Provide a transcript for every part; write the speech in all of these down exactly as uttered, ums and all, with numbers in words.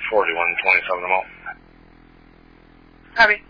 forty-one twenty-seven the mall. Copy.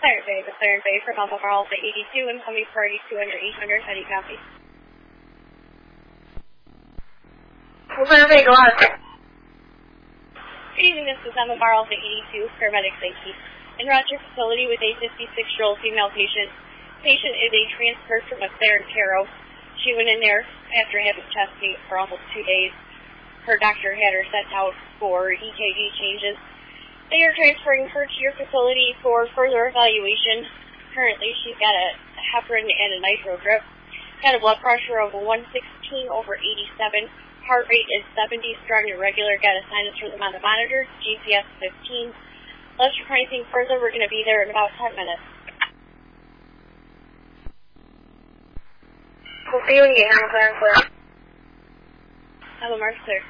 Clarence Bay, the Clarence Bay for Alpha Alpha eighty-two and coming for eighty-two under eight hundred, how do you copy? Clarence Bay, go ahead. Good evening, this is Alpha Alpha eighty-two, paramedic safety. In Roger facility with a fifty-six-year-old female patient. Patient is a transfer from a Clarence Caro. She went in there after having chest pain for almost two days. Her doctor had her sent out for E K G changes. They are transferring her to your facility for further evaluation. Currently, she's got a heparin and a nitro drip. Got a blood pressure of one sixteen over eighty-seven. Heart rate is seventy, strong and regular. Got a sinus rhythm on the monitor. G C S fifteen. Unless you're anything further, we're going to be there in about ten minutes. We'll see you when you get here, Clarence Bay. Have a mark clear.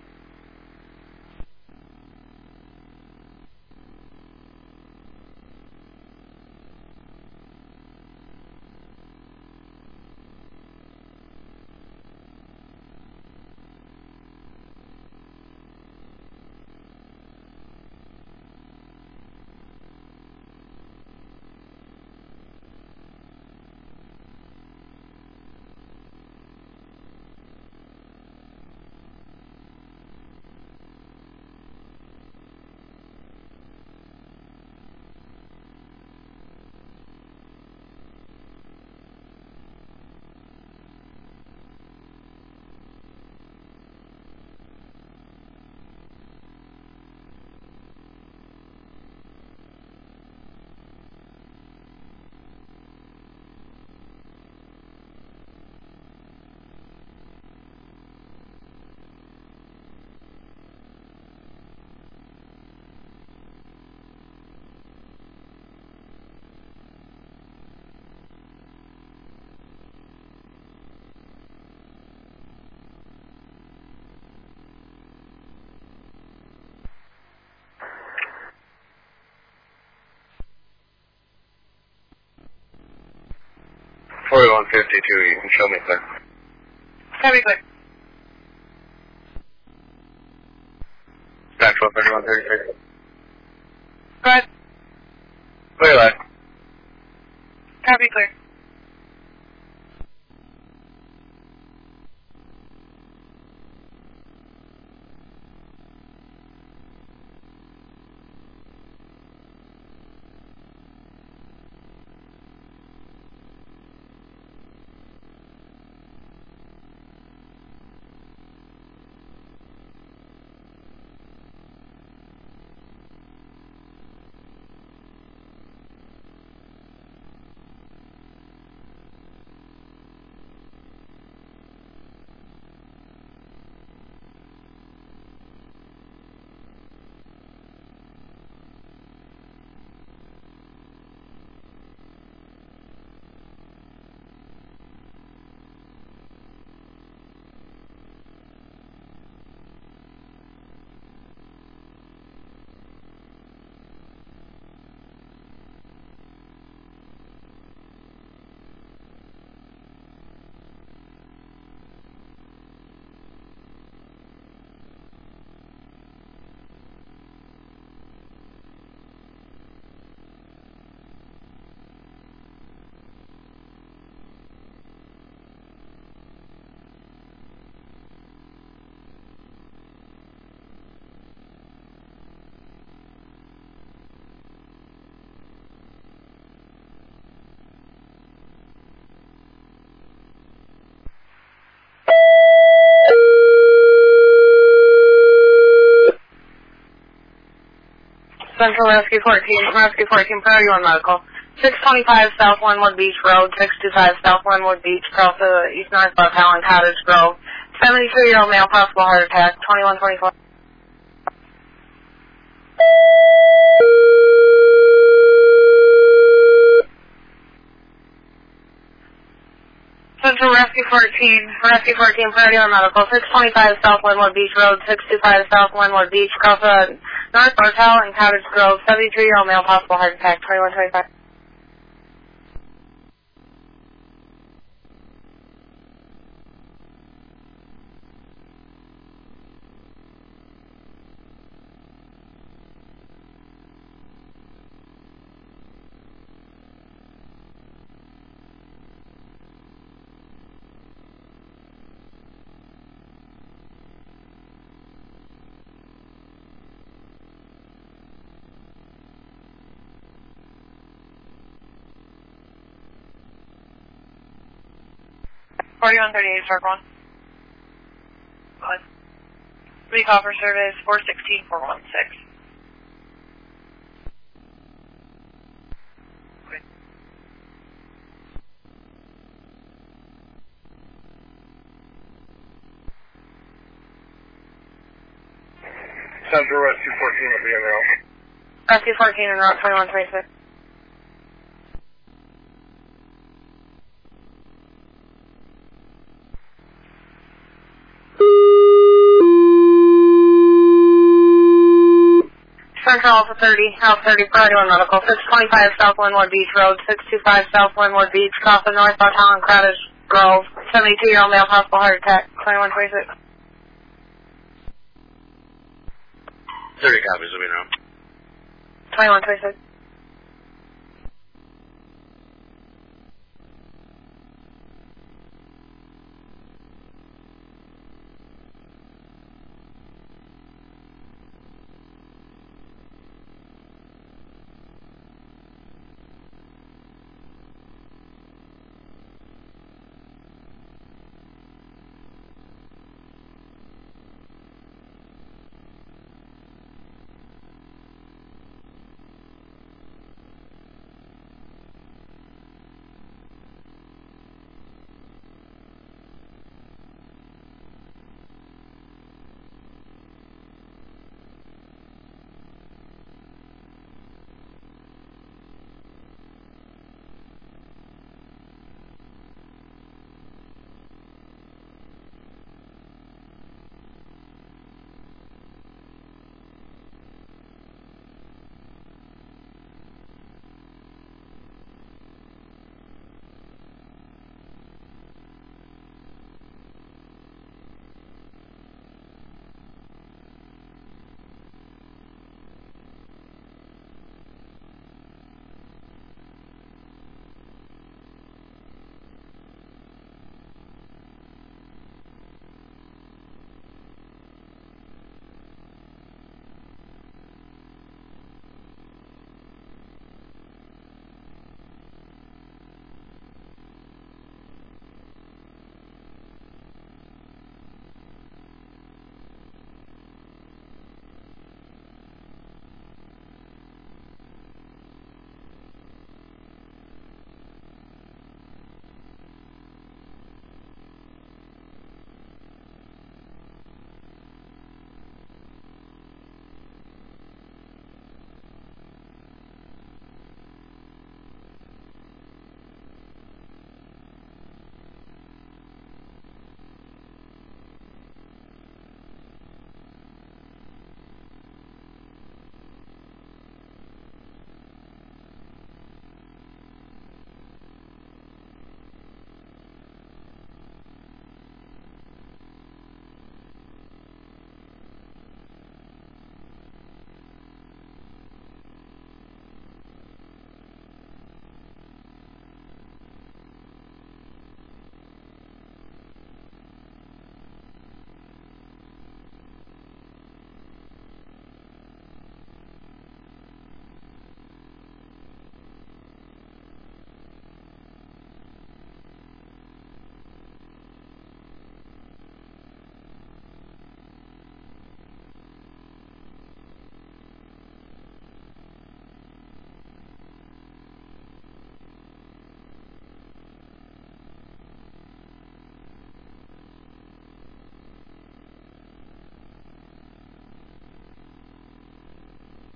forty-one fifty-two, you can show me clear. Copy, clear. Maxwell thirty-one thirty-three. Go ahead. Clear light. Copy, clear. Central Rescue fourteen, Rescue fourteen, Priority one Medical. six twenty-five South Linwood Beach Road, six twenty-five South Linwood Beach, across the East Northwest Allen Cottage Grove. seventy-two-year-old male, possible heart attack, twenty-one twenty-four. Central Rescue fourteen, Rescue fourteen, Priority one Medical, six twenty-five South Linwood Beach Road, six twenty-five South Linwood Beach, across the Northwest Allen Cottage Grove, seventy-two-year-old male, possible heart attack, twenty-one twenty-five. forty-one thirty-eight, Shark one. What? Week offer service four sixteen four one six. Central Rescue fourteen will be in route. Rescue fourteen and route twenty-one twenty-six. Central Alpha thirty, Alpha thirty, priority one medical, six twenty-five South Linwood Beach Road, six twenty-five South Linwood Beach, crossing northbound Holland Cottage Grove, seventy-two-year-old male, possible heart attack, twenty-one twenty-six. thirty copies will be in route. twenty-one twenty-six.